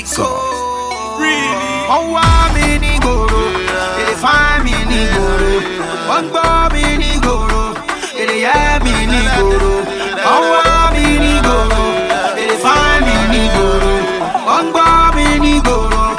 Really? Oh, I'm in Igoro. They find me in Igoro. One bomb in Igoro. They have me in Igoro. Oh, I'm in Igoro. They find me in Igoro. One bomb in Igoro.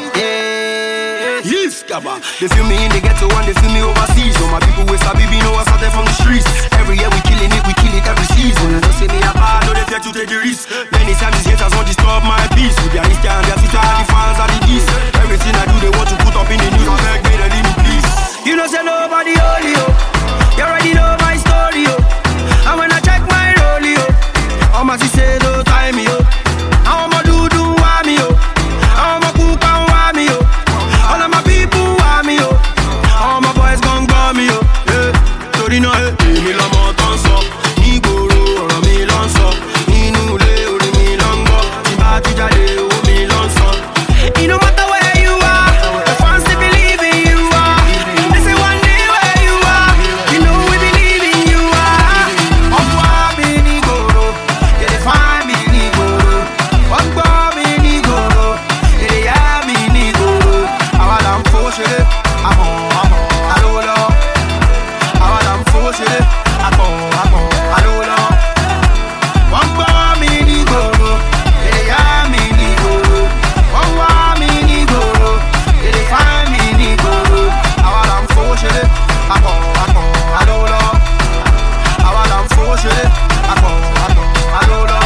Yeah. Yes, Gabba. They feel me in the ghetto and they feel me overseas. So my people with Sabi know I started from the streets. Every year we killing it, we kill it every season. Don't say me a bad, no they fear to take the risk. Many times these haters want to disturb my peace. With their Insta and their Twitter and the fans and the geese. Everything I do they want to put up in the news. I beg me to leave me please. You know say nobody holy yo. You already know my story yo. And when I check my role yo, all my say don't time yo. I'm a do want me yo. I'm a cook and want me yo. All of my people want me yo. All my boys gon' go me yo. Yeah. Torí náà èmi lọmọ tó ń sọ. Nígboro ọ̀rọ̀ mi ló ń sọ. Nínú ilé orí mi ló ń gbọ́. Tí bá ti jáde owó mi ló ń sọ. It no matter where you are, the fans they believe in you are. They say one day where you are, you know we believe in you are. Ọ̀pọ̀ àmì ní ìgboro, they find me ní ìgboro. Wọ́n gbọ́ mi ní ìgboro, èdè yá mi ní ìgboro. Àwa là ń fowó ṣeré, àmọ́ àlówó lọ. Àwa là ń fowó ṣeré, àpọ̀ àlówó lọ. Wọ́n gbọ́ mi ní ìgboro, èdè yá mi ní ìgboro. Wọ́n wá mi ní ìgboro, èdè find mi ní ìgboro. Àwa là ń fowó ṣeré, àpọ̀ àlówó lọ. Àwa là ń fowó ṣeré, àpọ̀ àlówó lọ.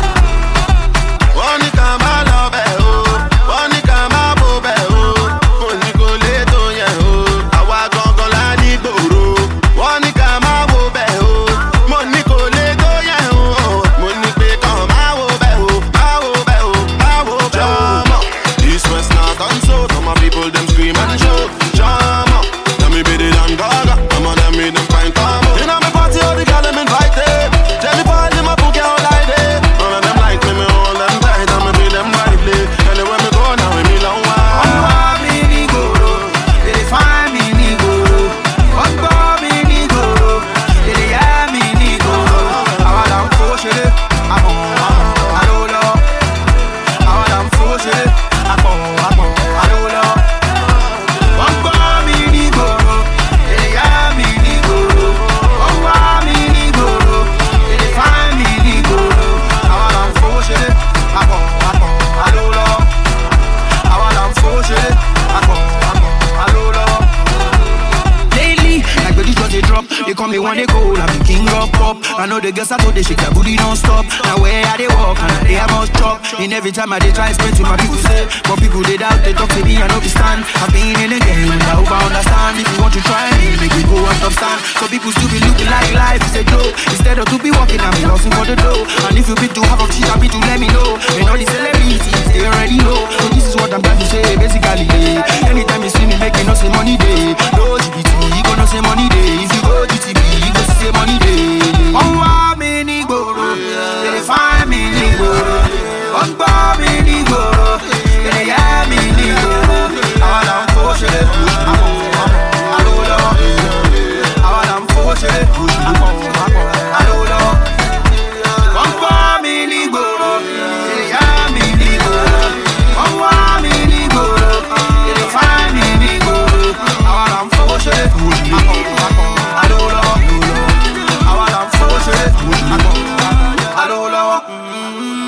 Wọ́n ní ká má lọ bẹ̀ o, wọ́n ní ká má bò bẹ̀ o, mo ní kò lè tó yẹn o, àwa gangan la ní gbòòrò. Wọ́n ní ká má wò bẹ̀ o, mo ní kò lè tó yẹn o, mo ní pé kàn má wò bẹ̀ o, má wò bẹ̀ o, má wò bẹ̀ o. Jama, this West not and so, some my people them scream and show. Jama, let me be the land gaga, I'm on them with them fine come up. You know me party, all the girl them invited. Tell me party, my book out like that. None of them like me hold them tight, and me feel them lively. Anywhere me go now, me long while. Wọ́n wá mi ní ìgboro, èdè find mi ní ìgboro. Wọ́n gbọ́ mi ní ìgboro, èdè yá mi ní ìgboro. Àwa là ń fowó ṣeré, àpọ̀ àlówó lọ. Àwa là ń fowó ṣeré, àpọ̀ àlówó lọ. Wọ́n gbọ́ mi ní ìgboro, èdè yá mi ní ìgboro. Wọ́n wá mi ní ìgboro, èdè find mi ní ìgboro. Àwa là ń fowó ṣeré, àpọ̀ àlówó lọ. Àwa là ń fowó ṣeré, àpọ̀ àlówó lọ. Lately, like the just they drop, they call me one they go, I'm the king of pop. I know the girls I told they shake their booty non-stop. Now where I they walk, and they have must chop. And every time I they try explain to my people say, but people they doubt, they talk to me, I know we stand. I've been in the game, and I hope I understand. If you want to try me, make me go and stop stand. So people still be looking like life is a joke. Instead of to be walking, I'm losing for the dough. And if you be to have a cheat, I'll be to let me know. And all these celebrities, they already know. So this is what I'm trying to say, basically. Anytime you see me making no say money day. No GBT, you gonna say money day. If you go GTB, you go say money day. Oh, I'm in Igoro, they find me in Igoro. Oh, I'm in Igoro, they have me in Igoro. I'm for sure, I don't know. I'm for sure, I don't know. I'm in Igoro, they have me in Igoro. Oh, I'm in Igoro, they find me in Igoro. I'm for sure, I don't know. I don't know.